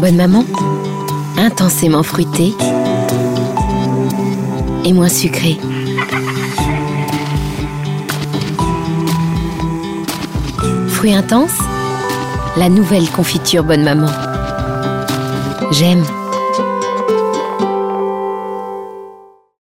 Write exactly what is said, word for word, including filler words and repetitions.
Bonne Maman, intensément fruitée et moins sucrée. Fruits intenses, la nouvelle confiture Bonne Maman. J'aime.